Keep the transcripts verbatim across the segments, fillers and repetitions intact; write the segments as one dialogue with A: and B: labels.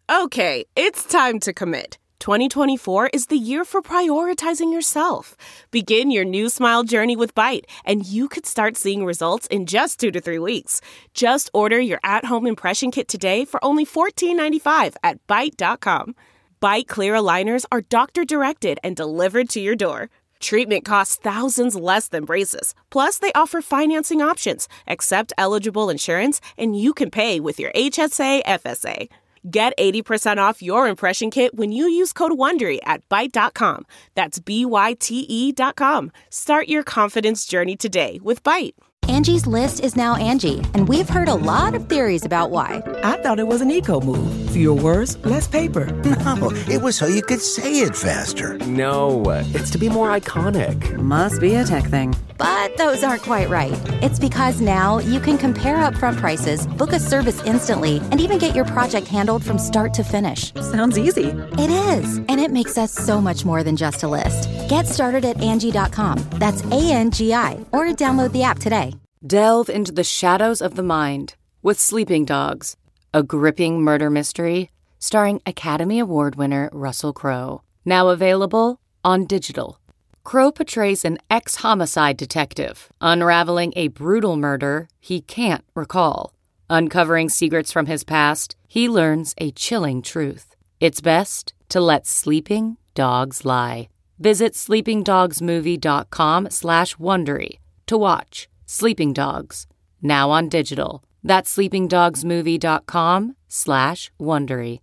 A: Okay, it's time to commit. twenty twenty-four is the year for prioritizing yourself. Begin your new smile journey with Byte, and you could start seeing results in just two to three weeks. Just order your at-home impression kit today for only fourteen ninety-five at byte dot com. Byte clear aligners are doctor-directed and delivered to your door. Treatment costs thousands less than braces. Plus, they offer financing options, accept eligible insurance, and you can pay with your H S A F S A. Get eighty percent off your impression kit when you use code WONDERY at byte dot com. That's B Y T E dot com. Start your confidence journey today with Byte.
B: Angie's List is now Angie, and we've heard a lot of theories about why.
C: I thought it was an eco move. Fewer words, less paper.
D: No, it was so you could say it faster.
E: No, it's to be more iconic.
C: Must be a tech thing.
B: But those aren't quite right. It's because now you can compare upfront prices, book a service instantly, and even get your project handled from start to finish.
C: Sounds easy.
B: It is, and it makes us so much more than just a list. Get started at Angie dot com. That's A N G I, or download the app today.
F: Delve into the shadows of the mind with Sleeping Dogs, a gripping murder mystery starring Academy Award winner Russell Crowe. Now available on digital. Crowe portrays an ex-homicide detective unraveling a brutal murder he can't recall. Uncovering secrets from his past, he learns a chilling truth. It's best to let sleeping dogs lie. Visit sleeping dogs movie dot com slash Wondery to watch Sleeping Dogs, now on digital. That's sleeping dogs movie dot com slash Wondery.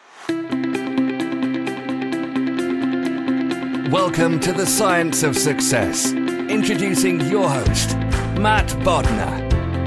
G: Welcome to the Science of Success. Introducing your host, Matt Bodnar.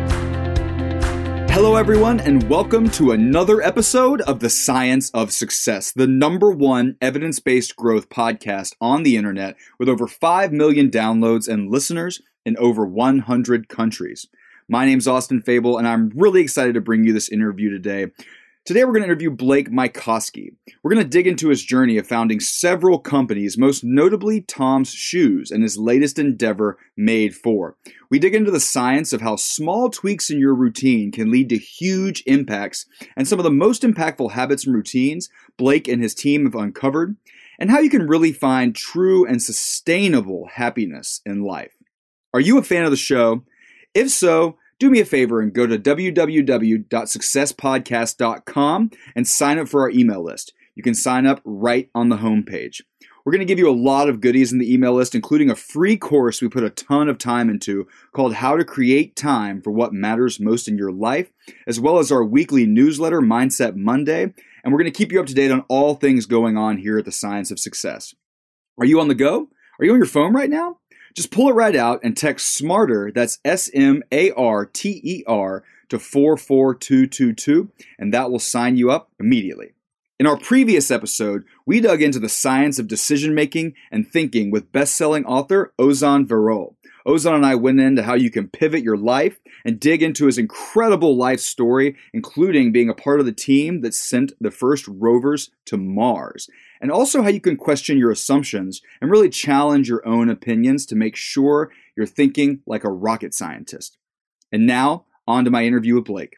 H: Hello, everyone, and welcome to another episode of The Science of Success, the number one evidence-based growth podcast on the internet with over five million downloads and listeners in over one hundred countries. My name's Austin Fable, and I'm really excited to bring you this interview today. Today, we're going to interview Blake Mycoskie. We're going to dig into his journey of founding several companies, most notably Tom's Shoes and his latest endeavor, Made For. We dig into the science of how small tweaks in your routine can lead to huge impacts, and some of the most impactful habits and routines Blake and his team have uncovered, and how you can really find true and sustainable happiness in life. Are you a fan of the show? If so, do me a favor and go to w w w dot success podcast dot com and sign up for our email list. You can sign up right on the homepage. We're going to give you a lot of goodies in the email list, including a free course we put a ton of time into called How to Create Time for What Matters Most in Your Life, as well as our weekly newsletter, Mindset Monday. And we're going to keep you up to date on all things going on here at the Science of Success. Are you on the go? Are you on your phone right now? Just pull it right out and text SMARTER, that's S M A R T E R, to four four two two two, and that will sign you up immediately. In our previous episode, we dug into the science of decision-making and thinking with best-selling author Ozan Varol. Ozan and I went into how you can pivot your life and dig into his incredible life story, including being a part of the team that sent the first rovers to Mars, and also how you can question your assumptions and really challenge your own opinions to make sure you're thinking like a rocket scientist. And now, on to my interview with Blake.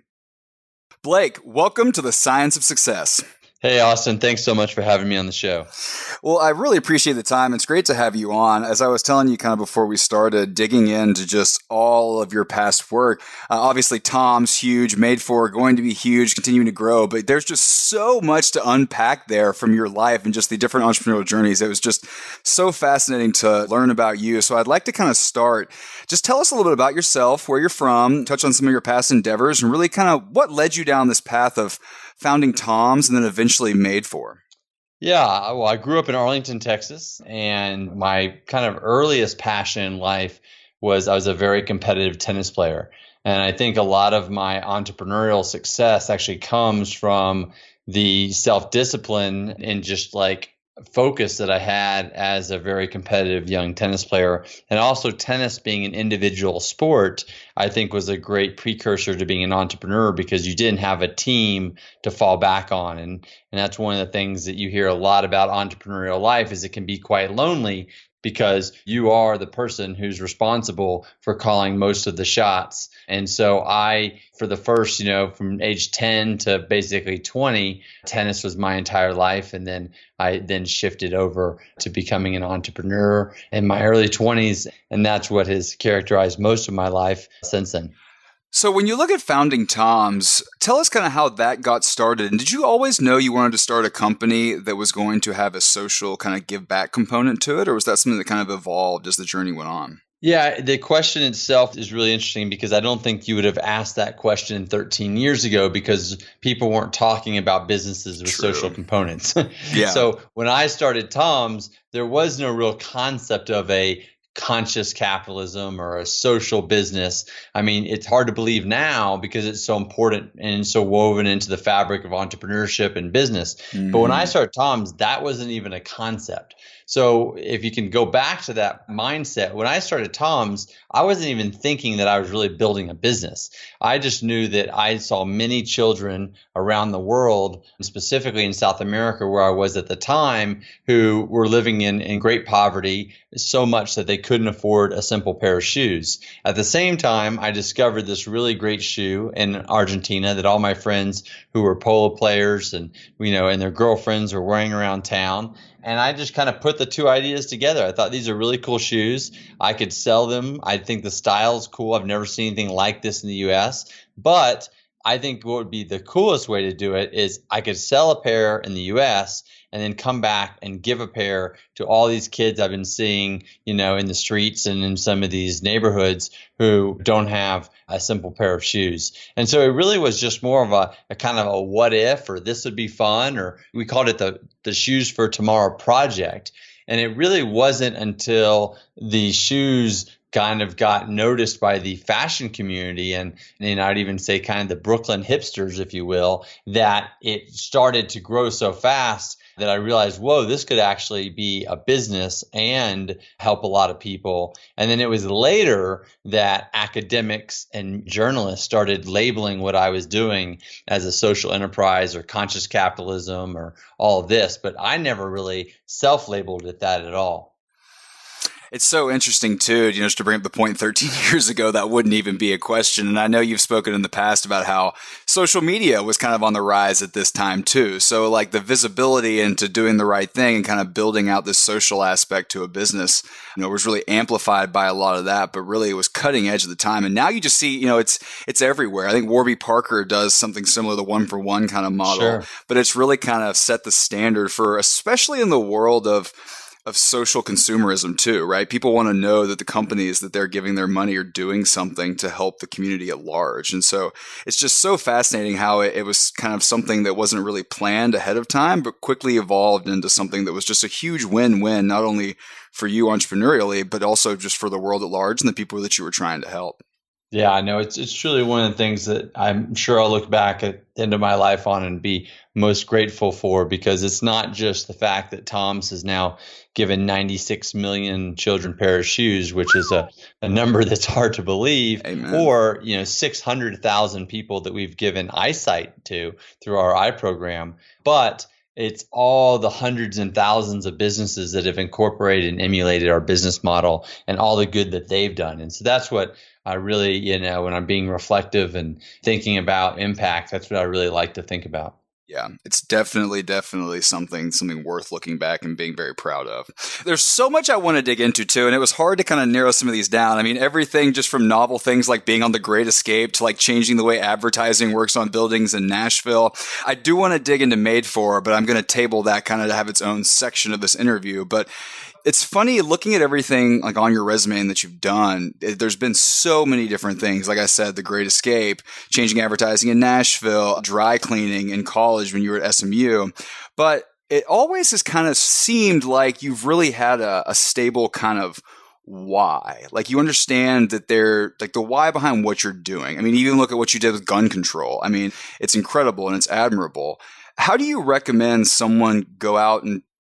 H: Blake, welcome to the Science of Success.
I: Hey, Austin. Thanks so much for having me on the show.
H: Well, I really appreciate the time. It's great to have you on. As I was telling you kind of before we started, digging into just all of your past work. Uh, obviously, Tom's huge, Made For, going to be huge, continuing to grow. But there's just so much to unpack there from your life and just the different entrepreneurial journeys. It was just so fascinating to learn about you. So I'd like to kind of start. Just tell us a little bit about yourself, where you're from, touch on some of your past endeavors, and really kind of what led you down this path of founding Tom's and then eventually Made For.
I: Yeah, well, I grew up in Arlington, Texas, and my kind of earliest passion in life was I was a very competitive tennis player. And I think a lot of my entrepreneurial success actually comes from the self-discipline and just like focus that I had as a very competitive young tennis player. And also tennis being an individual sport, I think was a great precursor to being an entrepreneur because you didn't have a team to fall back on. And, and that's one of the things that you hear a lot about entrepreneurial life is it can be quite lonely because you are the person who's responsible for calling most of the shots. And so I, for the first, you know, from age ten to basically twenty, tennis was my entire life. And then I then shifted over to becoming an entrepreneur in my early twenties. And that's what has characterized most of my life since then.
H: So when you look at founding Tom's, tell us kind of how that got started. And did you always know you wanted to start a company that was going to have a social kind of give back component to it? Or was that something that kind of evolved as the journey went on?
I: Yeah, the question itself is really interesting because I don't think you would have asked that question thirteen years ago because people weren't talking about businesses with True. social components. Yeah. So when I started Tom's, there was no real concept of a conscious capitalism or a social business. I mean, it's hard to believe now because it's so important and so woven into the fabric of entrepreneurship and business. Mm-hmm. But when I started Tom's, that wasn't even a concept. So if you can go back to that mindset, when I started Tom's, I wasn't even thinking that I was really building a business. I just knew that I saw many children around the world, specifically in South America where I was at the time, who were living in, in great poverty, so much that they couldn't afford a simple pair of shoes. At the same time, I discovered this really great shoe in Argentina that all my friends who were polo players and, you know, and their girlfriends were wearing around town. And I just kind of put the two ideas together. I thought these are really cool shoes. I could sell them. I think the style's cool. I've never seen anything like this in the U S. But I think what would be the coolest way to do it is I could sell a pair in the U S and then come back and give a pair to all these kids I've been seeing, you know, in the streets and in some of these neighborhoods who don't have a simple pair of shoes. And so it really was just more of a, a kind of a what if, or this would be fun, or we called it the, the Shoes for Tomorrow project. And it really wasn't until the shoes kind of got noticed by the fashion community and, and I'd even say kind of the Brooklyn hipsters, if you will, that it started to grow so fast that I realized, whoa, this could actually be a business and help a lot of people. And then it was later that academics and journalists started labeling what I was doing as a social enterprise or conscious capitalism or all of this. But I never really self-labeled it that at all.
H: It's so interesting, too, you know, just to bring up the point thirteen years ago, that wouldn't even be a question. And I know you've spoken in the past about how social media was kind of on the rise at this time, too. So like the visibility into doing the right thing and kind of building out this social aspect to a business, you know, was really amplified by a lot of that. But really, it was cutting edge at the time. And now you just see, you know, it's it's everywhere. I think Warby Parker does something similar, the one for one kind of model. Sure. But it's really kind of set the standard for, especially in the world of of social consumerism too, right? People want to know that the companies that they're giving their money are doing something to help the community at large. And so it's just so fascinating how it, it was kind of something that wasn't really planned ahead of time, but quickly evolved into something that was just a huge win-win, not only for you entrepreneurially, but also just for the world at large and the people that you were trying to help.
I: Yeah, I know. It's it's truly one of the things that I'm sure I'll look back at the end of my life on and be most grateful for, because it's not just the fact that Tom's has now given ninety-six million children a pair of shoes, which is a, a number that's hard to believe, Amen. Or, you know, six hundred thousand people that we've given eyesight to through our eye program, but it's all the hundreds and thousands of businesses that have incorporated and emulated our business model and all the good that they've done. And so that's what I really, you know, when I'm being reflective and thinking about impact, that's what I really like to think about.
H: Yeah, it's definitely, definitely something, something worth looking back and being very proud of. There's so much I want to dig into too, and it was hard to kind of narrow some of these down. I mean, everything just from novel things like being on The Great Escape to like changing the way advertising works on buildings in Nashville. I do want to dig into Made For, but I'm going to table that kind of to have its own section of this interview. But it's funny looking at everything like on your resume and that you've done. It, there's been so many different things. Like I said, The Great Escape, changing advertising in Nashville, dry cleaning in college when you were at S M U. But it always has kind of seemed like you've really had a, a stable kind of why. Like you understand that they're like the why behind what you're doing. I mean, even look at what you did with gun control. I mean, it's incredible and it's admirable. How do you recommend someone go out and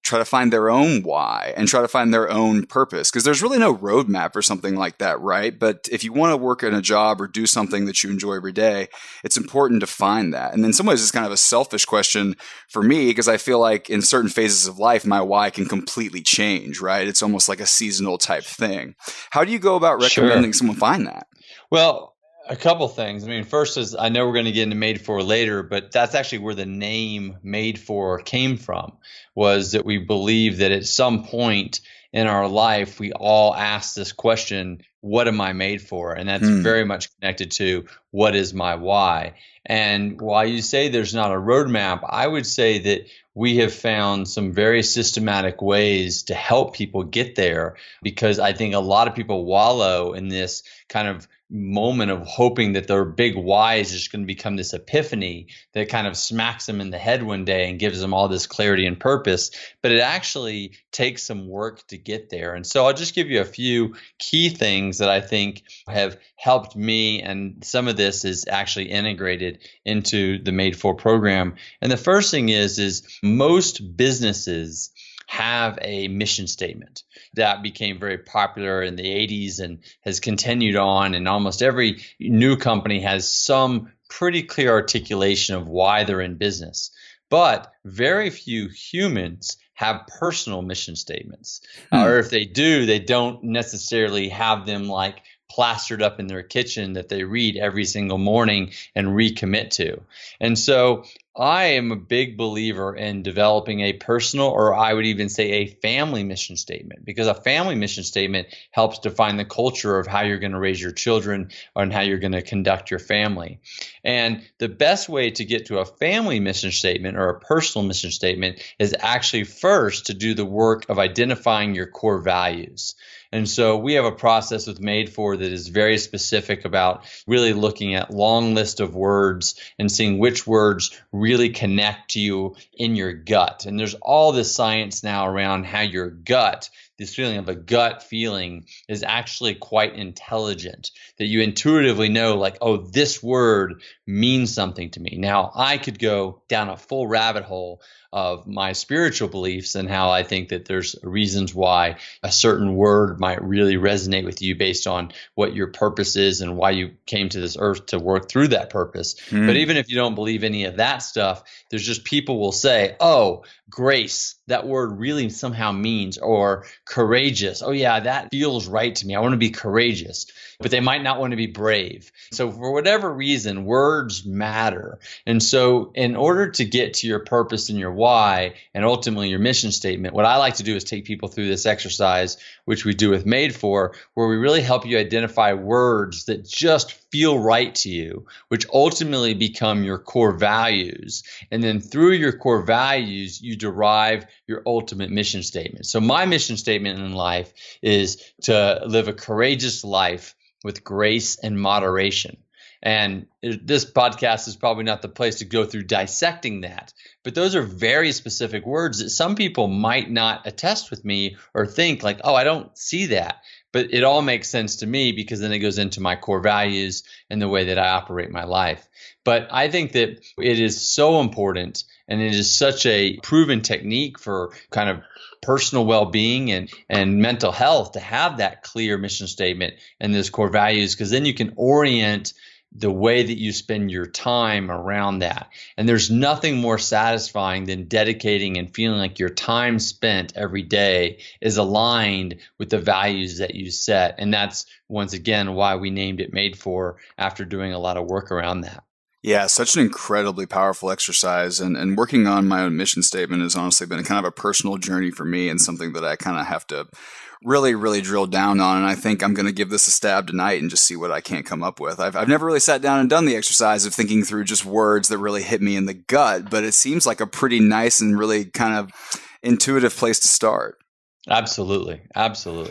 H: try to find their own why and try to find their own purpose. Because there's really no roadmap or something like that, right? But if you want to work in a job or do something that you enjoy every day, it's important to find that. And in some ways, it's kind of a selfish question for me, because I feel like in certain phases of life, my why can completely change, right? It's almost like a seasonal type thing. How do you go about recommending sure. someone find that?
I: Well, a couple things. I mean, first is I know we're going to get into Made For later, but that's actually where the name Made For came from, was that we believe that at some point in our life, we all ask this question, what am I made for? And that's mm. very much connected to what is my why? And while you say there's not a roadmap, I would say that we have found some very systematic ways to help people get there, because I think a lot of people wallow in this kind of moment of hoping that their big why is just going to become this epiphany that kind of smacks them in the head one day and gives them all this clarity and purpose. But it actually takes some work to get there. And so I'll just give you a few key things that I think have helped me. And some of this is actually integrated into the Made For program. And the first thing is, is most businesses have a mission statement that became very popular in the eighties and has continued on. And almost every new company has some pretty clear articulation of why they're in business. But very few humans have personal mission statements. Hmm. Or if they do, they don't necessarily have them like plastered up in their kitchen that they read every single morning and recommit to. And so I am a big believer in developing a personal, or I would even say a family mission statement, because a family mission statement helps define the culture of how you're going to raise your children and how you're going to conduct your family. And the best way to get to a family mission statement or a personal mission statement is actually first to do the work of identifying your core values. And so we have a process with Made For that is very specific about really looking at long list of words and seeing which words really connect to you in your gut. And there's all this science now around how your gut, this feeling of a gut feeling, is actually quite intelligent, that you intuitively know like, oh, this word means something to me. Now, I could go down a full rabbit hole of my spiritual beliefs and how I think that there's reasons why a certain word might really resonate with you based on what your purpose is and why you came to this earth to work through that purpose. Mm. But even if you don't believe any of that stuff, there's just people will say, oh, grace, that word really somehow means, or courageous. Oh yeah, that feels right to me. I want to be courageous. But they might not want to be brave. So for whatever reason, words matter. And so in order to get to your purpose and your why, and ultimately your mission statement, what I like to do is take people through this exercise, which we do with Made For, where we really help you identify words that just feel right to you, which ultimately become your core values. And then through your core values, you derive your ultimate mission statement. So my mission statement in life is to live a courageous life with grace and moderation. And this podcast is probably not the place to go through dissecting that, but those are very specific words that some people might not attest with me or think like, oh, I don't see that. But it all makes sense to me because then it goes into my core values and the way that I operate my life. But I think that it is so important, and it is such a proven technique for kind of personal well-being and, and mental health to have that clear mission statement and those core values, because then you can orient the way that you spend your time around that. And there's nothing more satisfying than dedicating and feeling like your time spent every day is aligned with the values that you set. And that's, once again, why we named it Made For, after doing a lot of work around that.
H: Yeah, such an incredibly powerful exercise. And, and working on my own mission statement has honestly been kind of a personal journey for me, and something that I kind of have to really, really drill down on. And I think I'm going to give this a stab tonight and just see what I can't come up with. I've, I've never really sat down and done the exercise of thinking through just words that really hit me in the gut, but it seems like a pretty nice and really kind of intuitive place to start.
I: Absolutely. Absolutely.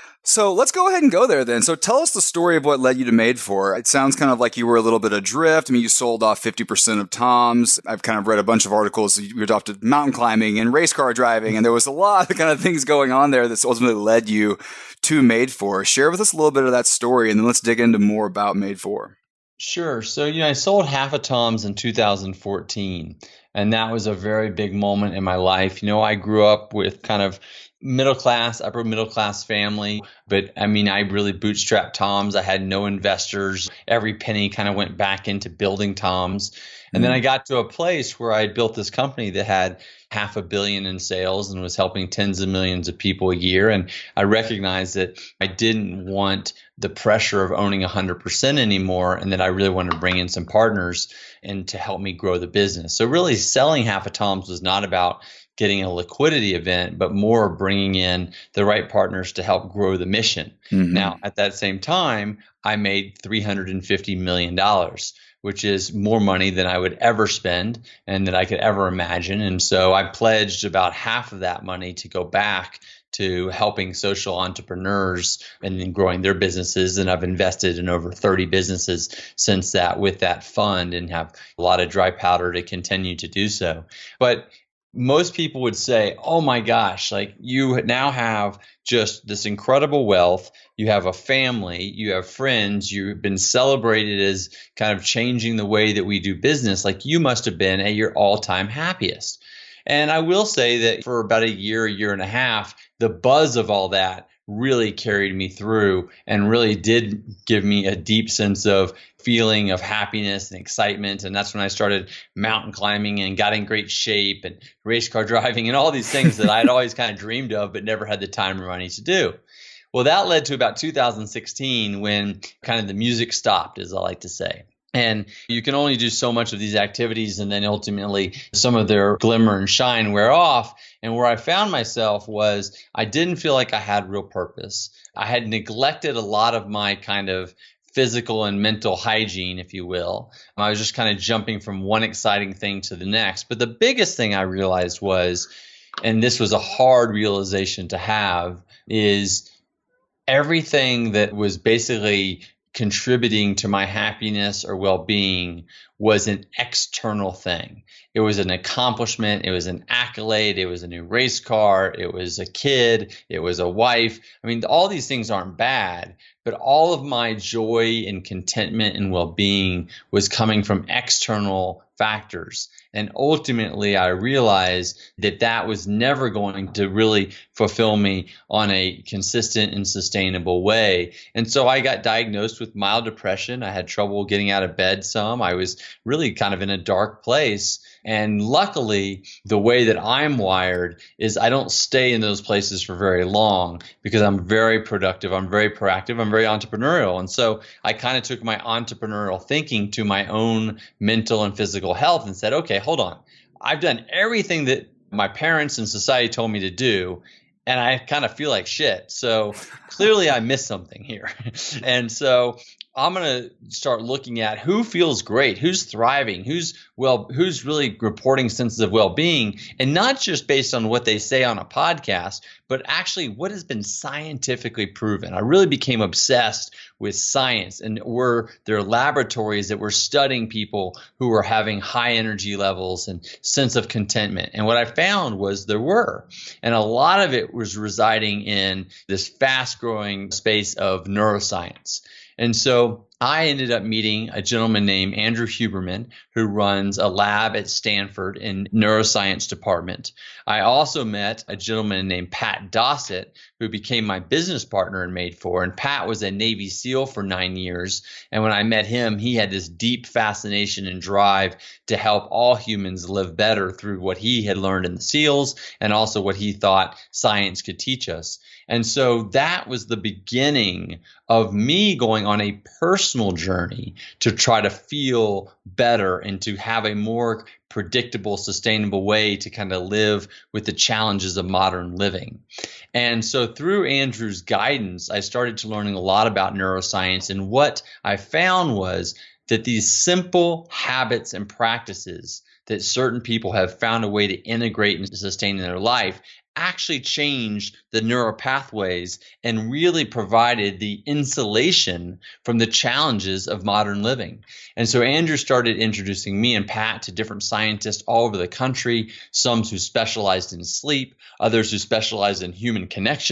H: So let's go ahead and go there then. So tell us the story of what led you to Made For. It sounds kind of like you were a little bit adrift. I mean, you sold off fifty percent of Tom's. I've kind of read a bunch of articles. You adopted mountain climbing and race car driving, and there was a lot of kind of things going on there that's ultimately led you to Made For. Share with us a little bit of that story, and then let's dig into more about Made For.
I: Sure. So, you know, I sold half of Tom's in two thousand fourteen. And that was a very big moment in my life. You know, I grew up with kind of middle class, upper middle class family. But I mean, I really bootstrapped Tom's. I had no investors. Every penny kind of went back into building Tom's. And then I got to a place where I had built this company that had half a billion in sales and was helping tens of millions of people a year. And I recognized that I didn't want the pressure of owning one hundred percent anymore, and that I really wanted to bring in some partners and to help me grow the business. So really selling half of Tom's was not about getting a liquidity event, but more bringing in the right partners to help grow the mission. Mm-hmm. Now, at that same time, I made three hundred fifty million dollars, which is more money than I would ever spend and that I could ever imagine. And so I pledged about half of that money to go back to helping social entrepreneurs and then growing their businesses. And I've invested in over thirty businesses since that with that fund and have a lot of dry powder to continue to do so. But most people would say, oh my gosh, like you now have just this incredible wealth. You have a family, you have friends, you've been celebrated as kind of changing the way that we do business. Like you must have been at your all-time happiest. And I will say that for about a year, a year and a half, the buzz of all that really carried me through and really did give me a deep sense of feeling of happiness and excitement. And that's when I started mountain climbing and got in great shape and race car driving and all these things that I'd always kind of dreamed of, but never had the time or money to do. Well, that led to about two thousand sixteen when kind of the music stopped, as I like to say. And you can only do so much of these activities, and then ultimately some of their glimmer and shine wear off. And where I found myself was I didn't feel like I had real purpose. I had neglected a lot of my kind of physical and mental hygiene, if you will. I was just kind of jumping from one exciting thing to the next. But the biggest thing I realized was, and this was a hard realization to have, is everything that was basically contributing to my happiness or well-being was an external thing. It was an accomplishment. It was an accolade. It was a new race car. It was a kid. It was a wife. I mean, all these things aren't bad, but all of my joy and contentment and well-being was coming from external factors. And ultimately, I realized that that was never going to really fulfill me on a consistent and sustainable way. And so I got diagnosed with mild depression. I had trouble getting out of bed some. I was really kind of in a dark place. And luckily, the way that I'm wired is I don't stay in those places for very long because I'm very productive. I'm very proactive. I'm very entrepreneurial. And so I kind of took my entrepreneurial thinking to my own mental and physical health and said, okay, hold on. I've done everything that my parents and society told me to do, and I kind of feel like shit. So clearly I missed something here. And so I'm going to start looking at who feels great, who's thriving, who's well, who's really reporting senses of well-being, and not just based on what they say on a podcast, but actually what has been scientifically proven. I really became obsessed with science, and were there laboratories that were studying people who were having high energy levels and sense of contentment. And what I found was there were, and a lot of it was residing in this fast-growing space of neuroscience. And so I ended up meeting a gentleman named Andrew Huberman, who runs a lab at Stanford in neuroscience department. I also met a gentleman named Pat Dossett, who became my business partner in Made For. And Pat was a Navy SEAL for nine years. And when I met him, he had this deep fascination and drive to help all humans live better through what he had learned in the SEALs and also what he thought science could teach us. And so that was the beginning of me going on a personal journey to try to feel better and to have a more predictable, sustainable way to kind of live with the challenges of modern living. And so through Andrew's guidance, I started to learning a lot about neuroscience. And what I found was that these simple habits and practices that certain people have found a way to integrate and sustain in their life actually changed the neural pathways and really provided the insulation from the challenges of modern living. And so Andrew started introducing me and Pat to different scientists all over the country, some who specialized in sleep, others who specialized in human connection,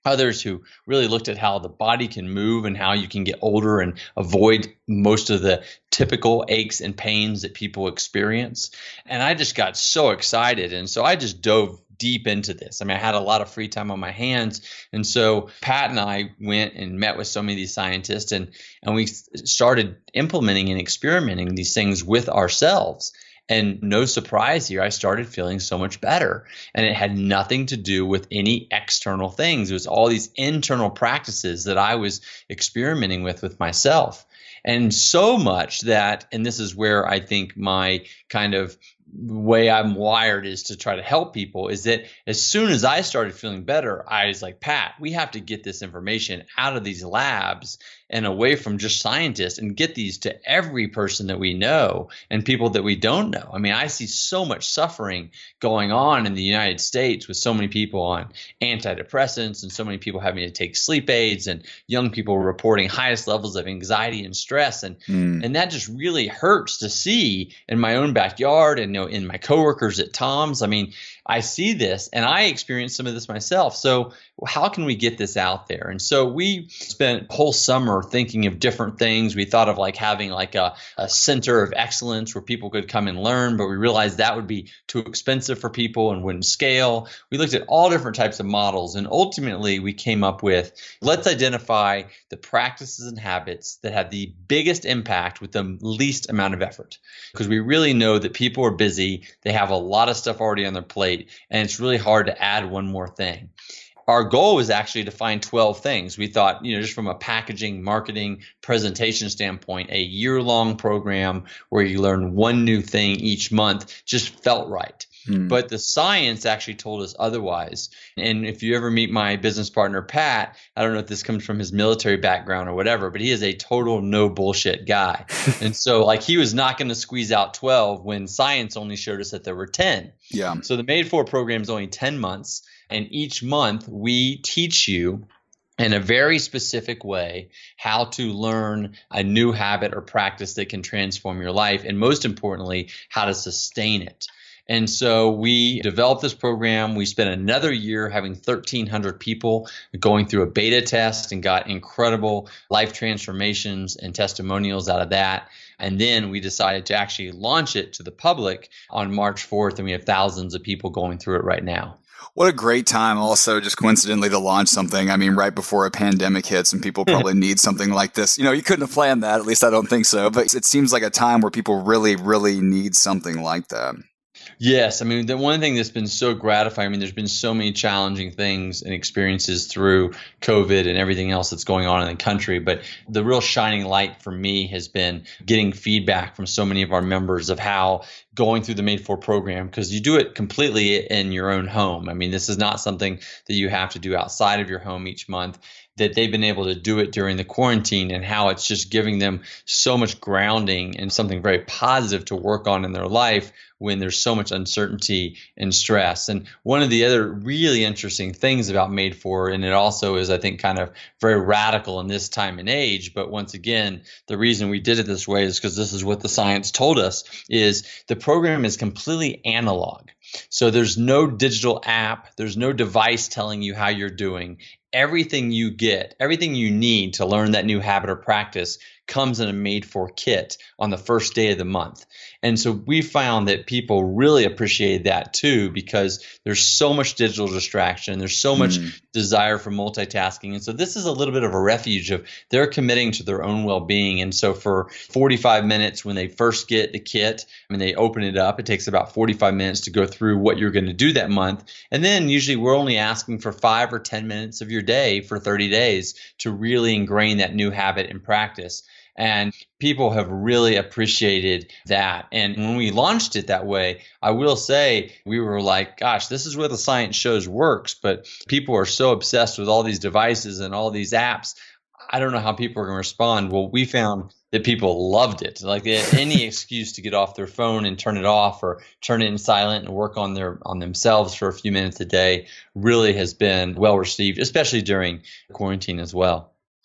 I: others who really looked at how the body can move and how you can get older and avoid most of the typical aches and pains that people experience. And I just got so excited. And so I just dove deep into this. I mean, I had a lot of free time on my hands. And so Pat and I went and met with so many of these scientists, and, and we started implementing and experimenting these things with ourselves. And no surprise here, I started feeling so much better. And it had nothing to do with any external things. It was all these internal practices that I was experimenting with with myself. And so much that, and this is where I think my kind of way I'm wired is to try to help people, is that as soon as I started feeling better, I was like, Pat, we have to get this information out of these labs and away from just scientists and get these to every person that we know and people that we don't know. I mean, I see so much suffering going on in the United States with so many people on antidepressants and so many people having to take sleep aids and young people reporting highest levels of anxiety and stress. And, mm. and that just really hurts to see in my own backyard and, you know, in my coworkers at Tom's. I mean, I see this and I experienced some of this myself. So how can we get this out there? And so we spent a whole summer thinking of different things. We thought of like having like a, a center of excellence where people could come and learn, but we realized that would be too expensive for people and wouldn't scale. We looked at all different types of models, and ultimately we came up with, let's identify the practices and habits that have the biggest impact with the least amount of effort. Because we really know that people are busy. They have a lot of stuff already on their plate, and it's really hard to add one more thing. Our goal was actually to find twelve things. We thought, you know, just from a packaging, marketing, presentation standpoint, a year-long program where you learn one new thing each month just felt right. Hmm. But the science actually told us otherwise. And if you ever meet my business partner, Pat, I don't know if this comes from his military background or whatever, but he is a total no bullshit guy. And so like he was not going to squeeze out twelve when science only showed us that there were ten.
H: Yeah.
I: So the Made For program is only ten months. And each month we teach you in a very specific way how to learn a new habit or practice that can transform your life. And most importantly, how to sustain it. And so we developed this program. We spent another year having thirteen hundred people going through a beta test and got incredible life transformations and testimonials out of that. And then we decided to actually launch it to the public on March fourth, and we have thousands of people going through it right now.
H: What a great time also just coincidentally to launch something. I mean, right before a pandemic hits and people probably need something like this. You know, you couldn't have planned that. At least I don't think so. But it seems like a time where people really, really need something like that.
I: Yes. I mean, the one thing that's been so gratifying, I mean, there's been so many challenging things and experiences through COVID and everything else that's going on in the country. But the real shining light for me has been getting feedback from so many of our members of how going through the Made For program, because you do it completely in your own home. I mean, this is not something that you have to do outside of your home each month, that they've been able to do it during the quarantine, and how it's just giving them so much grounding and something very positive to work on in their life when there's so much uncertainty and stress. And one of the other really interesting things about Made For, and it also is, I think, kind of very radical in this time and age, but once again, the reason we did it this way is because this is what the science told us, is the program is completely analog. So there's no digital app, there's no device telling you how you're doing. Everything you get, everything you need to learn that new habit or practice comes in a Made For kit on the first day of the month. And so we found that people really appreciated that too, because there's so much digital distraction. There's so much mm. desire for multitasking. And so this is a little bit of a refuge of they're committing to their own well-being. And so for forty-five minutes when they first get the kit, I mean, they open it up, it takes about forty-five minutes to go through what you're going to do that month. And then usually we're only asking for five or ten minutes of your day for thirty days to really ingrain that new habit and practice. And people have really appreciated that. And when we launched it that way, I will say we were like, gosh, this is what the science shows works. But people are so obsessed with all these devices and all these apps. I don't know how people are going to respond. Well, we found that people loved it. Like they had any excuse to get off their phone and turn it off or turn it in silent and work on their on themselves for a few minutes a day really has been well received, especially during quarantine as well.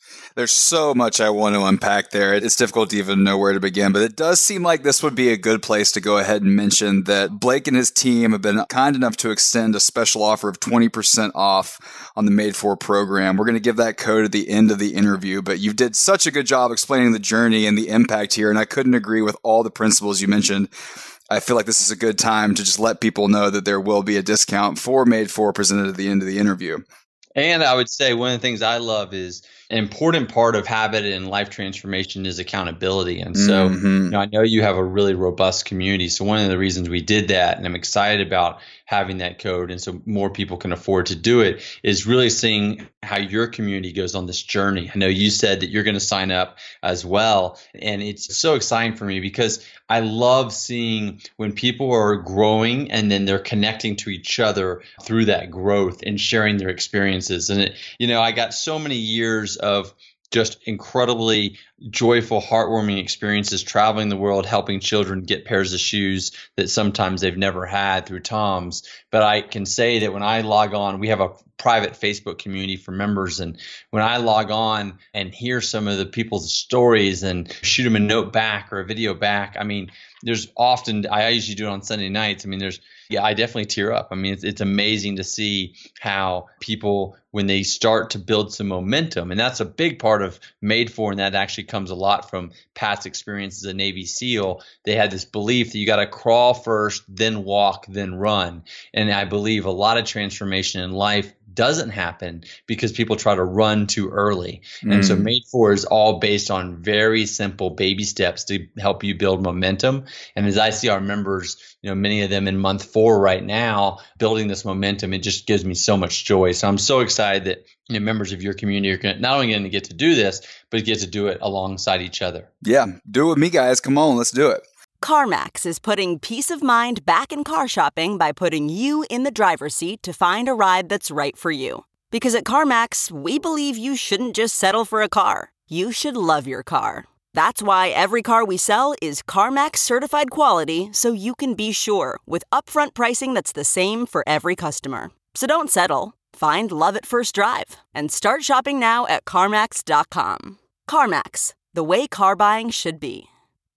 H: There's so much I want to unpack there. It's difficult to even know where to begin, but it does seem like this would be a good place to go ahead and mention that Blake and his team have been kind enough to extend a special offer of twenty percent off on the Made For program. We're going to give that code at the end of the interview, but you did such a good job explaining the journey and the impact here, and I couldn't agree with all the principles you mentioned. I feel like this is a good time to just let people know that there will be a discount for Made For presented at the end of the interview.
I: And I would say one of the things I love is an important part of habit and life transformation is accountability. And so, mm-hmm. you know, I know you have a really robust community. So one of the reasons we did that, and I'm excited about having that code, and so more people can afford to do it, is really seeing how your community goes on this journey. I know you said that you're going to sign up as well. And it's so exciting for me because I love seeing when people are growing and then they're connecting to each other through that growth and sharing their experiences. And, it, you know, I got so many years of just incredibly joyful, heartwarming experiences traveling the world, helping children get pairs of shoes that sometimes they've never had through Tom's. But I can say that when I log on, we have a private Facebook community for members. And when I log on and hear some of the people's stories and shoot them a note back or a video back, I mean, there's often, I usually do it on Sunday nights. I mean, there's, yeah, I definitely tear up. I mean, it's, it's amazing to see how people, when they start to build some momentum, and that's a big part of Made For, and that actually comes a lot from past experiences as a Navy SEAL. They had this belief that you got to crawl first, then walk, then run. And I believe a lot of transformation in life doesn't happen because people try to run too early. Mm. And so Made For is all based on very simple baby steps to help you build momentum. And as I see our members, you know, many of them in month four right now, building this momentum, it just gives me so much joy. So I'm so excited that, you know, members of your community are gonna, not only going to get to do this, but get to do it alongside each other.
H: Yeah, do it with me, guys. Come on, let's do it.
J: CarMax is putting peace of mind back in car shopping by putting you in the driver's seat to find a ride that's right for you. Because at CarMax, we believe you shouldn't just settle for a car. You should love your car. That's why every car we sell is CarMax certified quality, so you can be sure with upfront pricing that's the same for every customer. So don't settle. Find love at first drive and start shopping now at CarMax dot com. CarMax, the way car buying should be.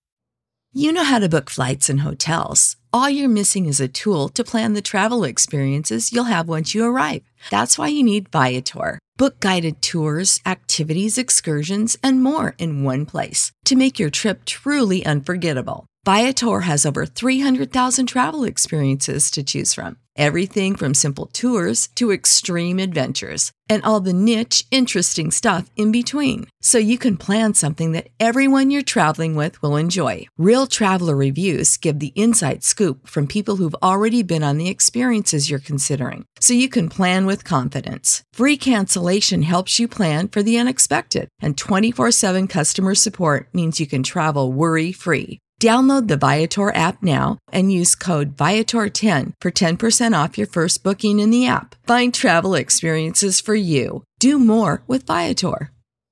C: You know how to book flights and hotels. All you're missing is a tool to plan the travel experiences you'll have once you arrive. That's why you need Viator. Book guided tours, activities, excursions, and more in one place to make your trip truly unforgettable. Viator has over three hundred thousand travel experiences to choose from. Everything from simple tours to extreme adventures and all the niche, interesting stuff in between. So you can plan something that everyone you're traveling with will enjoy. Real traveler reviews give the inside scoop from people who've already been on the experiences you're considering. So you can plan with confidence. Free cancellation helps you plan for the unexpected. And twenty-four seven customer support means you can travel worry-free. Download the Viator app now and use code Viator ten for ten percent off your first booking in the app. Find travel experiences for you. Do more with Viator.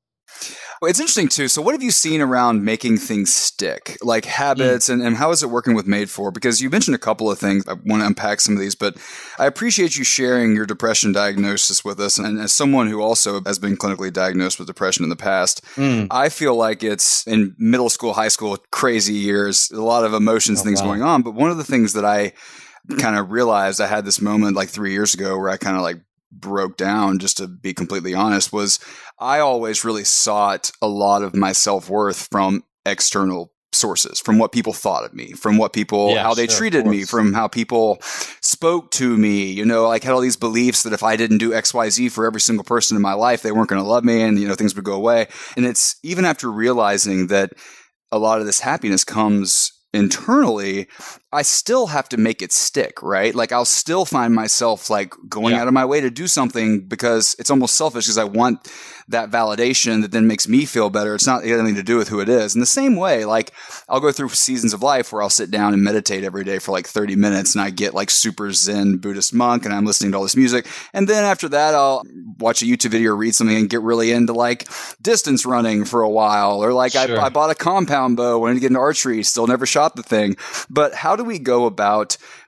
H: Well, it's interesting too. So what have you seen around making things stick, like habits, mm. and, and how is it working with Made For? Because you mentioned a couple of things. I want to unpack some of these, but I appreciate you sharing your depression diagnosis with us. And as someone who also has been clinically diagnosed with depression in the past, mm. I feel like it's in middle school, high school, crazy years, a lot of emotions, oh, things wow. going on. But one of the things that I kind of realized, I had this moment like three years ago where I kind of like broke down, just to be completely honest, was I always really sought a lot of my self-worth from external sources, from what people thought of me, from what people, yeah, how they sure, treated me, from how people spoke to me. You know, like had all these beliefs that if I didn't do X, Y, Z for every single person in my life, they weren't going to love me and, you know, things would go away. And it's even after realizing that a lot of this happiness comes internally, I still have to make it stick, right? Like I'll still find myself like going yeah. out of my way to do something because it's almost selfish because I want that validation that then makes me feel better. It's not anything to do with who it is. In the same way, like I'll go through seasons of life where I'll sit down and meditate every day for like thirty minutes and I get like super Zen Buddhist monk and I'm listening to all this music. And then after that, I'll watch a YouTube video or read something and get really into like distance running for a while. Or like sure. I, I bought a compound bow, wanted to get into archery, still never shot the thing. But how do we go about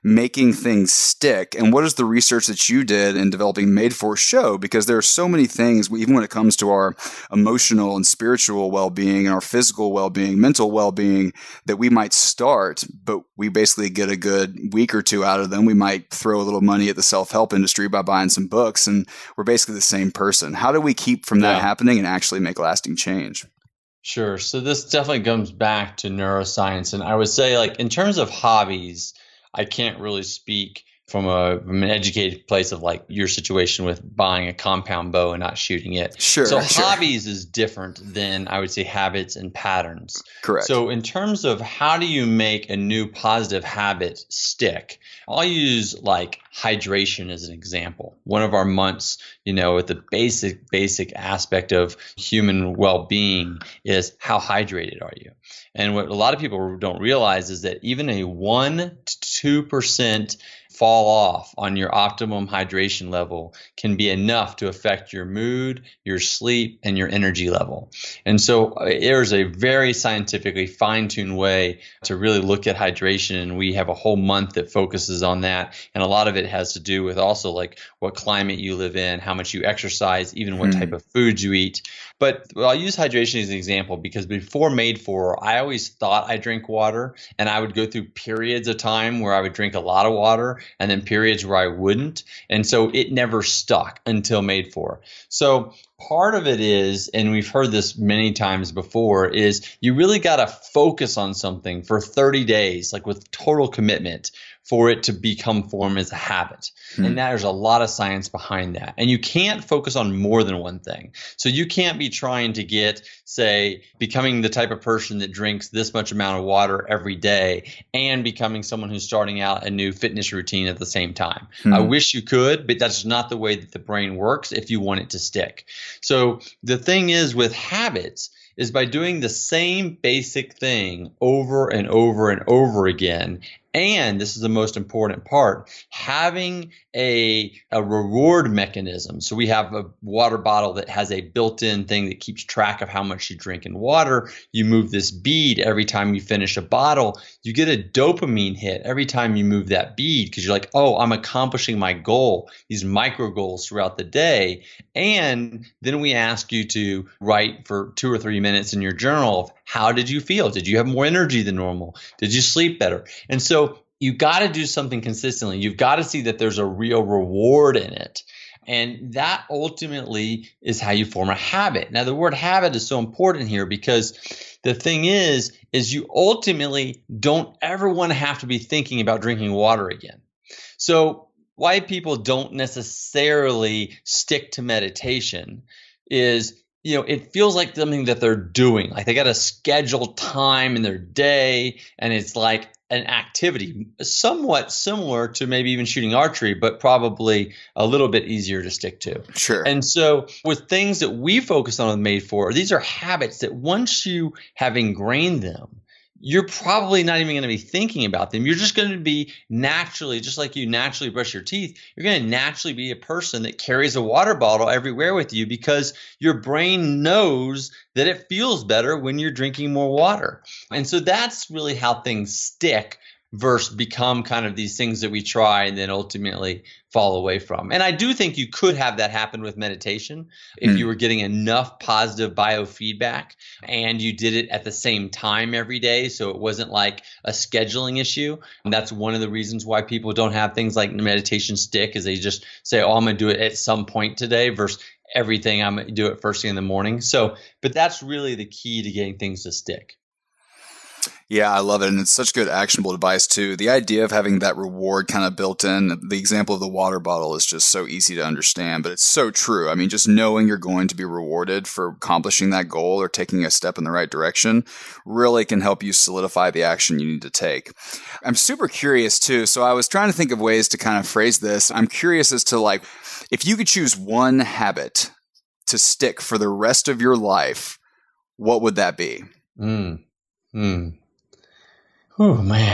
H: making things stick? And what does the research that you did in developing Made For show? Because there are so many things, even when it comes to our emotional and spiritual well-being and our physical well-being, mental well-being, that we might start, but we basically get a good week or two out of them. We might throw a little money at the self-help industry by buying some books, and we're basically the same person. How do we keep from that yeah. happening and actually make lasting change?
I: Sure. So this definitely comes back to neuroscience. And I would say, like, in terms of hobbies, I can't really speak from, a, from an educated place of like your situation with buying a compound bow and not shooting it.
H: Sure.
I: So
H: sure.
I: hobbies is different than, I would say, habits and patterns.
H: Correct.
I: So in terms of how do you make a new positive habit stick, I'll use like hydration as an example. One of our months, you know, with the basic, basic aspect of human well-being is how hydrated are you? And what a lot of people don't realize is that even a one to two percent fall off on your optimum hydration level can be enough to affect your mood, your sleep, and your energy level. And so uh, there's a very scientifically fine-tuned way to really look at hydration. And we have a whole month that focuses on that. And a lot of it has to do with also like what climate you live in, how much you exercise, even what mm. type of food you eat. But well, I'll use hydration as an example because before Made For, I always thought I drank water, and I would go through periods of time where I would drink a lot of water and then periods where I wouldn't. And so it never stuck until Made For. So part of it is, and we've heard this many times before, is you really got to focus on something for thirty days, like with total commitment, for it to become form as a habit. Hmm. And there's a lot of science behind that. And you can't focus on more than one thing. So you can't be trying to get, say, becoming the type of person that drinks this much amount of water every day and becoming someone who's starting out a new fitness routine at the same time. Hmm. I wish you could, but that's not the way that the brain works if you want it to stick. So the thing is with habits is by doing the same basic thing over and over and over again. And this is the most important part, having a, a reward mechanism. So we have a water bottle that has a built-in thing that keeps track of how much you drink in water. You move this bead every time you finish a bottle. You get a dopamine hit every time you move that bead because you're like, oh, I'm accomplishing my goal, these micro goals throughout the day. And then we ask you to write for two or three minutes in your journal of how did you feel? Did you have more energy than normal? Did you sleep better? And so you got to do something consistently. You've got to see that there's a real reward in it. And that ultimately is how you form a habit. Now, the word habit is so important here because the thing is, is you ultimately don't ever want to have to be thinking about drinking water again. So why people don't necessarily stick to meditation is, you know, it feels like something that they're doing. Like they got to schedule time in their day, and it's like an activity somewhat similar to maybe even shooting archery, but probably a little bit easier to stick to.
H: Sure.
I: And so with things that we focus on with Made For, these are habits that once you have ingrained them, you're probably not even going to be thinking about them. You're just going to be naturally, just like you naturally brush your teeth, you're going to naturally be a person that carries a water bottle everywhere with you because your brain knows that it feels better when you're drinking more water. And so that's really how things stick versus become kind of these things that we try and then ultimately fall away from. And I do think you could have that happen with meditation if mm. you were getting enough positive biofeedback and you did it at the same time every day. So it wasn't like a scheduling issue. And that's one of the reasons why people don't have things like meditation stick is they just say, oh, I'm going to do it at some point today versus everything I'm going to do it first thing in the morning. So, but that's really the key to getting things to stick.
H: Yeah, I love it. And it's such good actionable advice too. The idea of having that reward kind of built in, the example of the water bottle is just so easy to understand, but it's so true. I mean, just knowing you're going to be rewarded for accomplishing that goal or taking a step in the right direction really can help you solidify the action you need to take. I'm super curious too. So I was trying to think of ways to kind of phrase this. I'm curious as to like, if you could choose one habit to stick for the rest of your life, what would that be?
I: Mm. Hmm. Oh, man.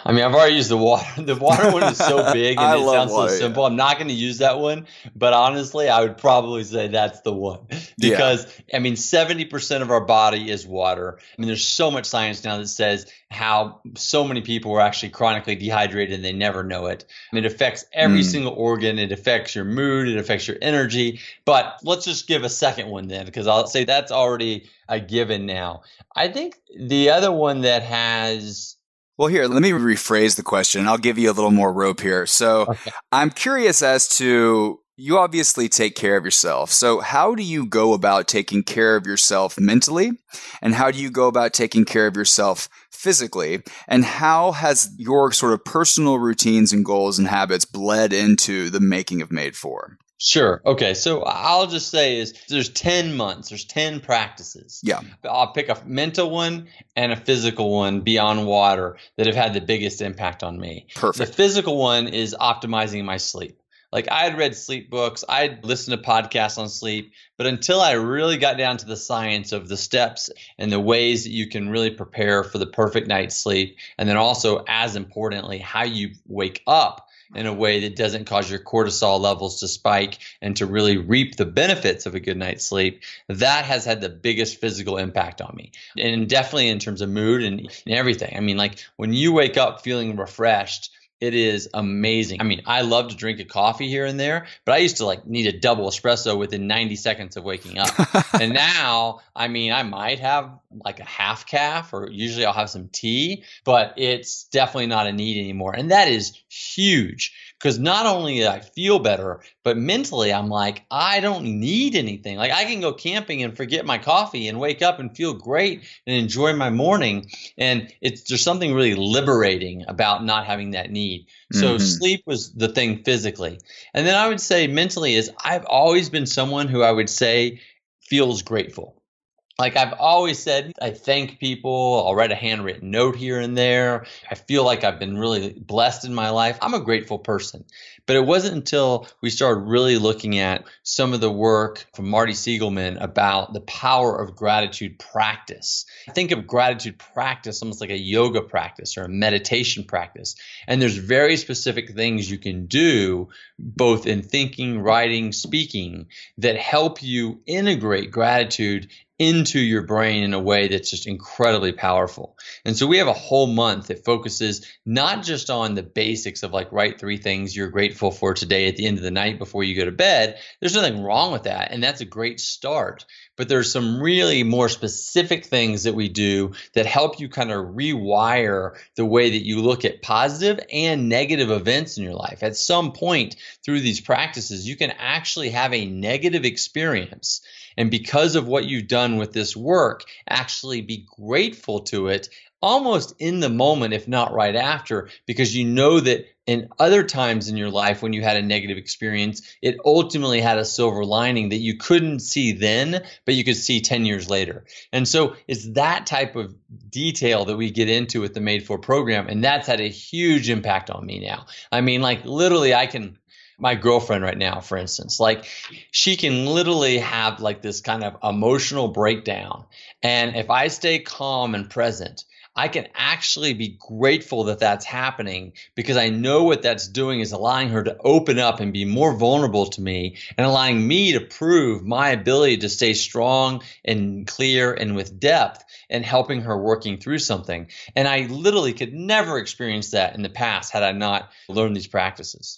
I: I mean, I've already used the water. The water one is so big and it sounds
H: water,
I: so simple.
H: yeah.
I: I'm not going to use that one. But honestly, I would probably say that's the one. Because, yeah. I mean, seventy percent of our body is water. I mean, there's so much science now that says how so many people are actually chronically dehydrated and they never know it. I mean, it affects every mm. single organ. It affects your mood. It affects your energy. But let's just give a second one then, because I'll say that's already a given now. I think the other one that has...
H: Well, here, let me rephrase the question. I'll give you a little more rope here. So okay. I'm curious as to, you obviously take care of yourself. So how do you go about taking care of yourself mentally? And how do you go about taking care of yourself physically? And how has your sort of personal routines and goals and habits bled into the making of Made For?
I: Sure. Okay. So I'll just say is there's ten months, there's ten practices.
H: Yeah.
I: I'll pick a mental one and a physical one beyond water that have had the biggest impact on me.
H: Perfect.
I: The physical one is optimizing my sleep. Like I had read sleep books, I'd listened to podcasts on sleep, but until I really got down to the science of the steps and the ways that you can really prepare for the perfect night's sleep, and then also as importantly, how you wake up in a way that doesn't cause your cortisol levels to spike and to really reap the benefits of a good night's sleep, that has had the biggest physical impact on me. And definitely in terms of mood and, and everything. I mean, like when you wake up feeling refreshed, it is amazing. I mean, I love to drink a coffee here and there, but I used to like need a double espresso within ninety seconds of waking up. And now, I mean, I might have like a half calf, or usually I'll have some tea, but it's definitely not a need anymore. And that is huge, because not only do I feel better, but mentally I'm like, I don't need anything. Like I can go camping and forget my coffee and wake up and feel great and enjoy my morning. And it's there's something really liberating about not having that need. So mm-hmm. sleep was the thing physically. And then I would say mentally is I've always been someone who I would say feels grateful. Like I've always said, I thank people. I'll write a handwritten note here and there. I feel like I've been really blessed in my life. I'm a grateful person. But it wasn't until we started really looking at some of the work from Marty Siegelman about the power of gratitude practice. I think of gratitude practice almost like a yoga practice or a meditation practice. And there's very specific things you can do, both in thinking, writing, speaking, that help you integrate gratitude into your brain in a way that's just incredibly powerful. And so we have a whole month that focuses not just on the basics of like write three things you're grateful for today at the end of the night before you go to bed. There's nothing wrong with that. And that's a great start. But there's some really more specific things that we do that help you kind of rewire the way that you look at positive and negative events in your life. At some point through these practices, you can actually have a negative experience. And because of what you've done with this work, actually be grateful to it almost in the moment, if not right after, because you know that in other times in your life when you had a negative experience, it ultimately had a silver lining that you couldn't see then, but you could see ten years later. And so it's that type of detail that we get into with the Made For program. And that's had a huge impact on me now. I mean, like literally I can... My girlfriend right now, for instance, like she can literally have like this kind of emotional breakdown. And if I stay calm and present, I can actually be grateful that that's happening, because I know what that's doing is allowing her to open up and be more vulnerable to me, and allowing me to prove my ability to stay strong and clear and with depth, and helping her working through something. And I literally could never experience that in the past had I not learned these practices.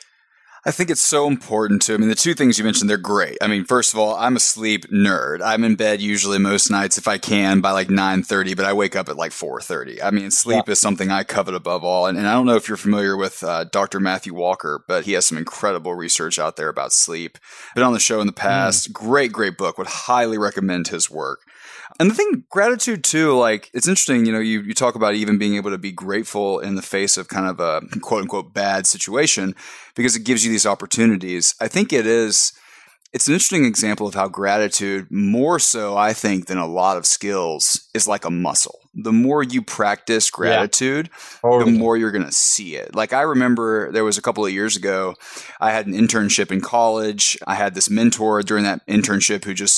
H: I think it's so important to, I mean, the two things you mentioned, they're great. I mean, first of all, I'm a sleep nerd. I'm in bed usually most nights if I can by like nine thirty, but I wake up at like four thirty. I mean, sleep yeah. is something I covet above all. And, and I don't know if you're familiar with uh, Doctor Matthew Walker, but he has some incredible research out there about sleep. Been on the show in the past. Mm. Great, great book. Would highly recommend his work. And the thing, gratitude too, like it's interesting, you know, you, you talk about even being able to be grateful in the face of kind of a quote unquote bad situation because it gives you these opportunities. I think it is, it's an interesting example of how gratitude, more so I think than a lot of skills, is like a muscle. The more you practice gratitude, yeah, totally. the more you're going to see it. Like I remember there was a couple of years ago, I had an internship in college. I had this mentor during that internship who just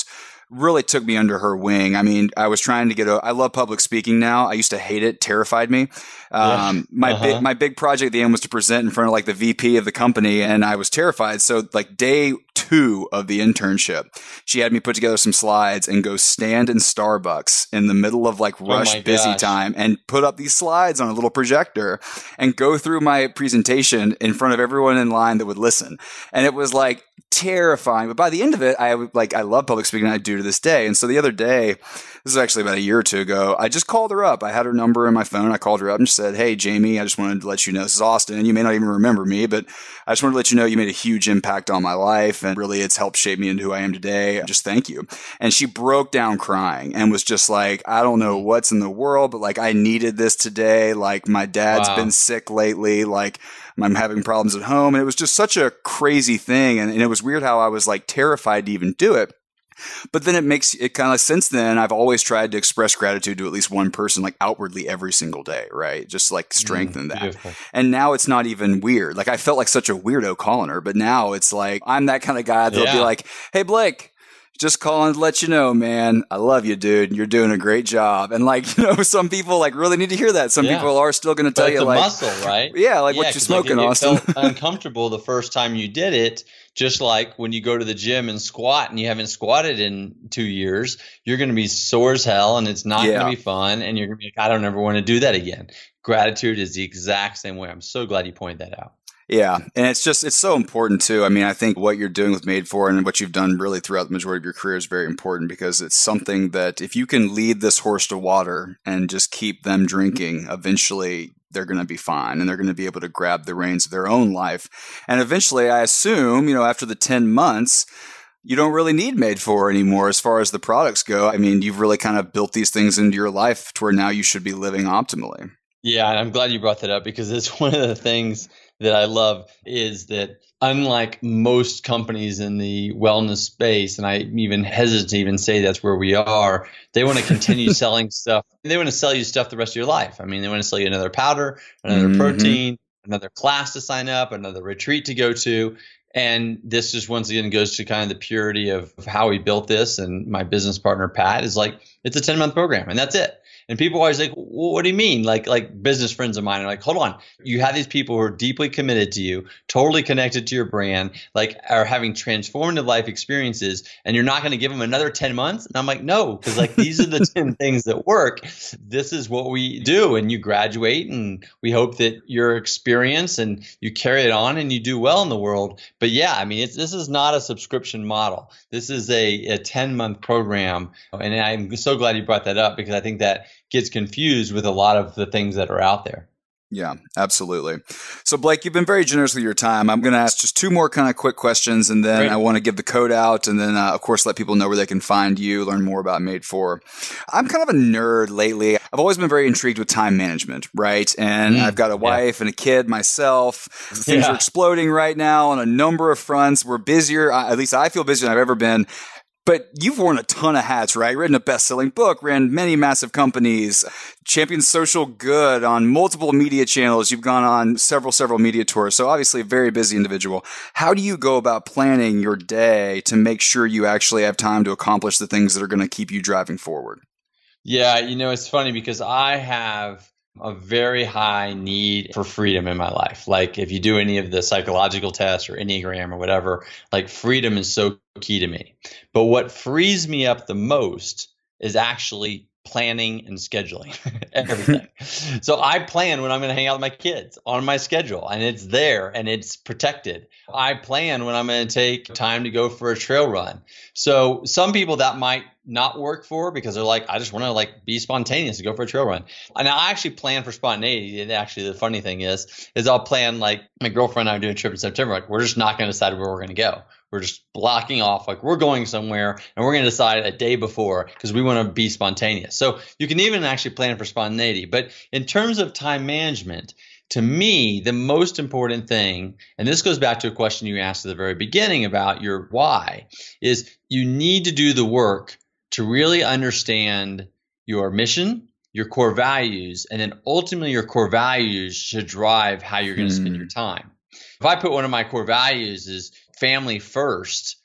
H: really took me under her wing. I mean, I was trying to get a, I love public speaking now. I used to hate it, terrified me. Um,
I: yeah.
H: my
I: uh-huh.
H: big, my big project at the end was to present in front of like the V P of the company, and I was terrified. So like day two of the internship, she had me put together some slides and go stand in Starbucks in the middle of like rush
I: oh
H: busy
I: gosh.
H: time and put up these slides on a little projector and go through my presentation in front of everyone in line that would listen. And it was like terrifying. But by the end of it, I like, I love public speaking. I do to this day. And so the other day, this is actually about a year or two ago, I just called her up. I had her number in my phone. I called her up and just said, "Hey, Jamie, I just wanted to let you know, this is Austin. And you may not even remember me, but I just wanted to let you know you made a huge impact on my life. And really, it's helped shape me into who I am today. Just thank you." And she broke down crying and was just like, "I don't know what's in the world, but like, I needed this today. Like, my dad's
I: wow.
H: been sick lately. Like, I'm having problems at home." And it was just such a crazy thing. And, and it was weird how I was like terrified to even do it. But then it makes it kind of, since then, I've always tried to express gratitude to at least one person, like outwardly every single day, right? Just like strengthen
I: mm,
H: that.
I: Beautiful.
H: And now it's not even weird. Like I felt like such a weirdo calling her, but now it's like, I'm that kind of guy that'll
I: yeah.
H: be like, "Hey, Blake, just calling to let you know, man, I love you, dude. You're doing a great job." And like, you know, some people like really need to hear that. Some
I: yeah.
H: people are still going to tell
I: but it's
H: you
I: a
H: like,
I: muscle, right?
H: Yeah. Like
I: yeah,
H: what you smoking,
I: like it,
H: Austin?
I: It felt uncomfortable the first time you did it. Just like when you go to the gym and squat and you haven't squatted in two years, you're going to be sore as hell and it's not
H: Yeah.
I: going to be fun. And you're going to be like, I don't ever want to do that again. Gratitude is the exact same way. I'm so glad you pointed that out.
H: Yeah. And it's just, it's so important too. I mean, I think what you're doing with Made For and what you've done really throughout the majority of your career is very important, because it's something that if you can lead this horse to water and just keep them drinking, eventually they're going to be fine and they're going to be able to grab the reins of their own life. And eventually, I assume, you know, after the ten months, you don't really need Made For anymore as far as the products go. I mean, you've really kind of built these things into your life to where now you should be living optimally.
I: Yeah, and I'm glad you brought that up, because it's one of the things that I love is that unlike most companies in the wellness space, and I even hesitate to even say that's where we are, they want to continue selling stuff. They want to sell you stuff the rest of your life. I mean, they want to sell you another powder, another
H: mm-hmm.
I: protein, another class to sign up, another retreat to go to. And this just once again goes to kind of the purity of, of how we built this. And my business partner, Pat, is like, it's a ten month program and that's it. And people are always like, well, what do you mean? Like, like business friends of mine are like, hold on. You have these people who are deeply committed to you, totally connected to your brand, like are having transformative life experiences, and you're not going to give them another ten months? And I'm like, no, because like these are the ten things that work. This is what we do. And you graduate, and we hope that your experience and you carry it on and you do well in the world. But yeah, I mean, it's, this is not a subscription model. This is a, a ten month program. And I'm so glad you brought that up, because I think that gets confused with a lot of the things that are out there.
H: Yeah, absolutely. So Blake, you've been very generous with your time. I'm going to ask just two more kind of quick questions, and then Great. I want to give the code out, and then uh, of course let people know where they can find you, learn more about Made For. I'm kind of a nerd lately. I've always been very intrigued with time management, right? And mm, I've got a wife yeah. and a kid myself. Things yeah. are exploding right now on a number of fronts. We're busier. At least I feel busier than I've ever been. But you've worn a ton of hats, right? Written a best-selling book, ran many massive companies, championed social good on multiple media channels. You've gone on several, several media tours. So obviously a very busy individual. How do you go about planning your day to make sure you actually have time to accomplish the things that are going to keep you driving forward?
I: Yeah, you know, it's funny because I have a very high need for freedom in my life. Like if you do any of the psychological tests or Enneagram or whatever, like freedom is so key to me. But what frees me up the most is actually planning and scheduling everything. So I plan when I'm going to hang out with my kids on my schedule, and it's there and it's protected. I plan when I'm going to take time to go for a trail run. So some people that might not work for, because they're like, I just want to like be spontaneous and go for a trail run. And I actually plan for spontaneity. And actually the funny thing is, is I'll plan, like my girlfriend and I are doing a trip in September. Like we're just not going to decide where we're going to go. We're just blocking off, like we're going somewhere and we're going to decide a day before because we want to be spontaneous. So you can even actually plan for spontaneity. But in terms of time management, to me, the most important thing, and this goes back to a question you asked at the very beginning about your why, is you need to do the work to really understand your mission, your core values, and then ultimately your core values should drive how you're going to spend your time. If I put one of my core values is family first,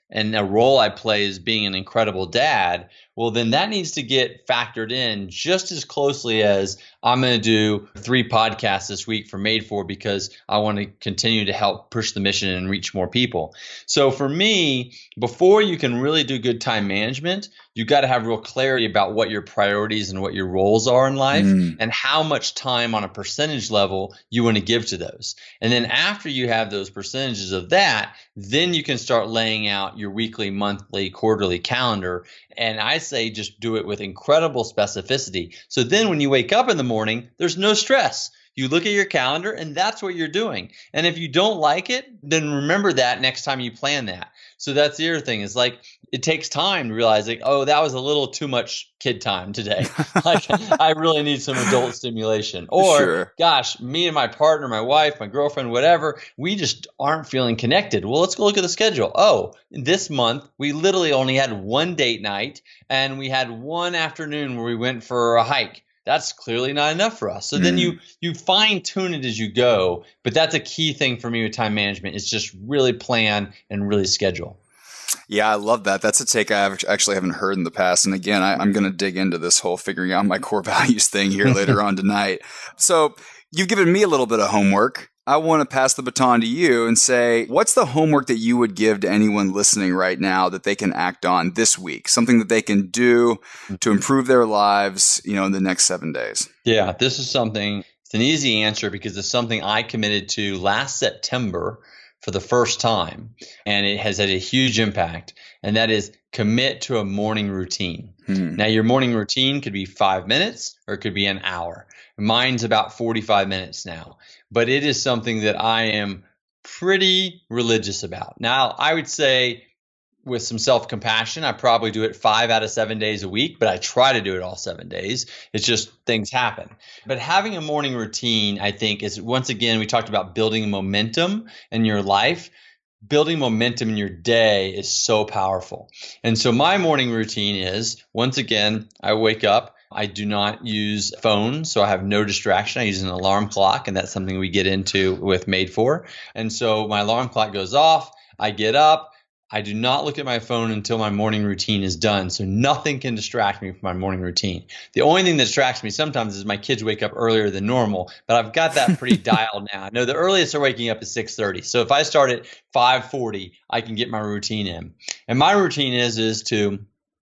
I: and a role I play is being an incredible dad, well, then that needs to get factored in just as closely as I'm going to do three podcasts this week for Made For because I want to continue to help push the mission and reach more people. So for me, before you can really do good time management, you got to have real clarity about what your priorities and what your roles are in life mm. and how much time on a percentage level you want to give to those. And then after you have those percentages of that, then you can start laying out your weekly, monthly, quarterly calendar. And I say just do it with incredible specificity. So then when you wake up in the morning, there's no stress. You look at your calendar and that's what you're doing. And if you don't like it, then remember that next time you plan that. So that's the other thing is like, it takes time to realize like, oh, that was a little too much kid time today. Like I really need some adult stimulation. Or sure. gosh, me and my partner, my wife, my girlfriend, whatever, we just aren't feeling connected. Well, let's go look at the schedule. Oh, this month we literally only had one date night and we had one afternoon where we went for a hike. That's clearly not enough for us. So mm. then you you fine tune it as you go. But that's a key thing for me with time management is just really plan and really schedule.
H: Yeah, I love that. That's a take I actually haven't heard in the past. And again, I, I'm going to dig into this whole figuring out my core values thing here later on tonight. So you've given me a little bit of homework. I want to pass the baton to you and say, what's the homework that you would give to anyone listening right now that they can act on this week? Something that they can do to improve their lives, you know, in the next seven days.
I: Yeah, this is something, it's an easy answer because it's something I committed to last September for the first time, and it has had a huge impact, and that is commit to a morning routine. Hmm. Now, your morning routine could be five minutes or it could be an hour. Mine's about forty-five minutes now, but it is something that I am pretty religious about. Now, I would say with some self-compassion, I probably do it five out of seven days a week, but I try to do it all seven days. It's just things happen. But having a morning routine, I think, is once again, we talked about building momentum in your life. Building momentum in your day is so powerful. And so my morning routine is, once again, I wake up. I do not use phone, so I have no distraction. I use an alarm clock, and that's something we get into with Made For. And so my alarm clock goes off. I get up. I do not look at my phone until my morning routine is done. So nothing can distract me from my morning routine. The only thing that distracts me sometimes is my kids wake up earlier than normal, but I've got that pretty dialed now. No, the earliest they're waking up is six thirty. So if I start at five forty, I can get my routine in. And my routine is, is to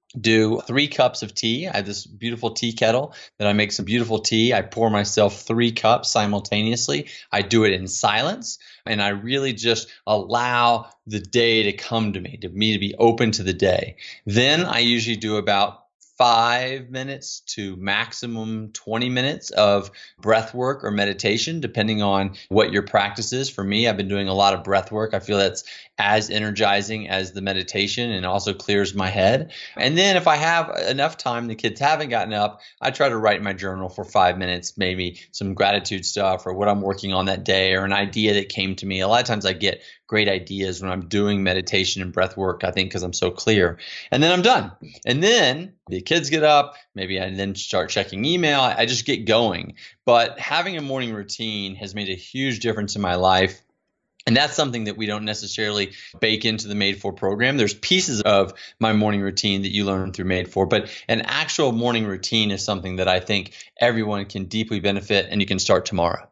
I: do three cups of tea. I have this beautiful tea kettle that I make some beautiful tea. I pour myself three cups simultaneously. I do it in silence. And I really just allow the day to come to me, to me to be open to the day. Then I usually do about five minutes to maximum twenty minutes of breath work or meditation, depending on what your practice is. For me, I've been doing a lot of breath work. I feel that's as energizing as the meditation and also clears my head. And then if I have enough time, the kids haven't gotten up, I try to write in my journal for five minutes, maybe some gratitude stuff or what I'm working on that day or an idea that came to me. A lot of times I get great ideas when I'm doing meditation and breath work, I think, because I'm so clear. And then I'm done. And then the kids get up, maybe I then start checking email. I just get going. But having a morning routine has made a huge difference in my life. And that's something that we don't necessarily bake into the Made For program. There's pieces of my morning routine that you learn through Made For, but an actual morning routine is something that I think everyone can deeply benefit, and you can start tomorrow.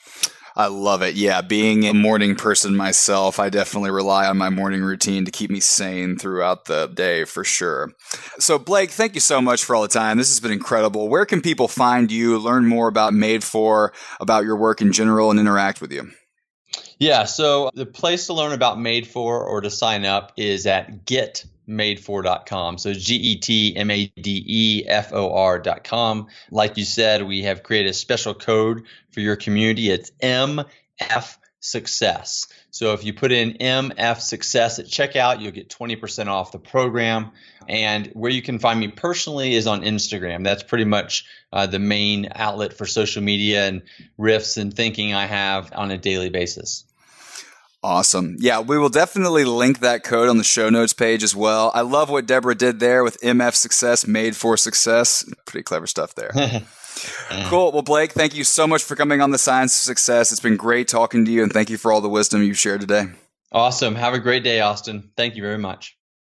H: I love it. Yeah, being a morning person myself, I definitely rely on my morning routine to keep me sane throughout the day for sure. So Blake, thank you so much for all the time. This has been incredible. Where can people find you, learn more about Made For, about your work in general, and interact with you?
I: Yeah, so the place to learn about Made For or to sign up is at get made for dot com. So G E T M A D E F O R dot com. Like you said, we have created a special code for your community. It's M F Success. So if you put in M F Success at checkout, you'll get twenty percent off the program. And where you can find me personally is on Instagram. That's pretty much uh, the main outlet for social media and riffs and thinking I have on a daily basis.
H: Awesome. Yeah, we will definitely link that code on the show notes page as well. I love what Deborah did there with M F Success, Made For Success. Pretty clever stuff there. Cool. Well, Blake, thank you so much for coming on The Science of Success. It's been great talking to you, and thank you for all the wisdom you've shared today.
I: Awesome. Have a great day, Austin. Thank you very much.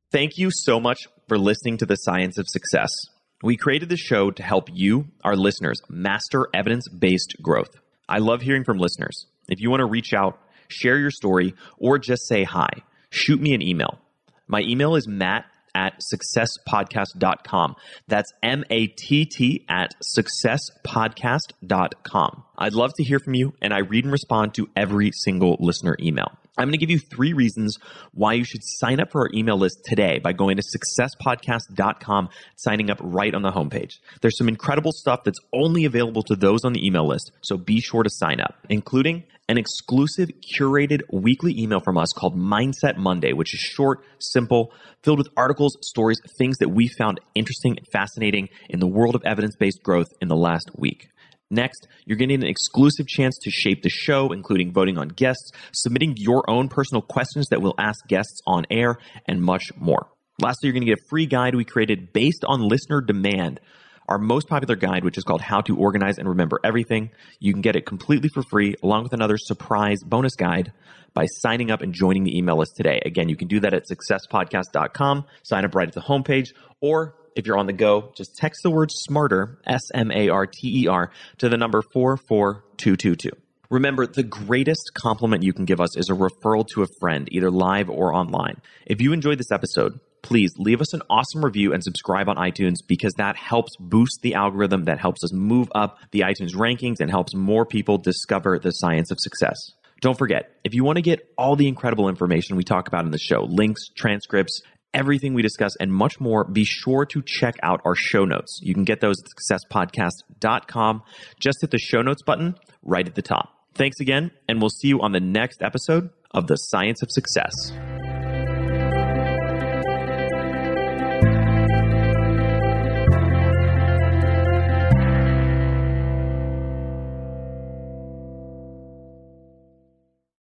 K: Thank you so much for listening to The Science of Success. We created this show to help you, our listeners, master evidence-based growth. I love hearing from listeners. If you want to reach out, share your story, or just say hi, shoot me an email. My email is matt at success podcast dot com. That's M A T T at success podcast dot com. I'd love to hear from you, and I read and respond to every single listener email. I'm going to give you three reasons why you should sign up for our email list today by going to success podcast dot com, signing up right on the homepage. There's some incredible stuff that's only available to those on the email list, so be sure to sign up, including an exclusive curated weekly email from us called Mindset Monday, which is short, simple, filled with articles, stories, things that we found interesting and fascinating in the world of evidence-based growth in the last week. Next, you're getting an exclusive chance to shape the show, including voting on guests, submitting your own personal questions that we'll ask guests on air, and much more. Lastly, you're going to get a free guide we created based on listener demand, our most popular guide, which is called How to Organize and Remember Everything. You can get it completely for free, along with another surprise bonus guide by signing up and joining the email list today. Again, you can do that at success podcast dot com, sign up right at the homepage, or if you're on the go, just text the word SMARTER, S M A R T E R, to the number four four two two two. Remember, the greatest compliment you can give us is a referral to a friend, either live or online. If you enjoyed this episode, please leave us an awesome review and subscribe on iTunes, because that helps boost the algorithm, that helps us move up the iTunes rankings, and helps more people discover the science of success. Don't forget, if you want to get all the incredible information we talk about in the show, links, transcripts, everything we discuss, and much more, be sure to check out our show notes. You can get those at success podcast dot com. Just hit the show notes button right at the top. Thanks again, and we'll see you on the next episode of The Science of Success.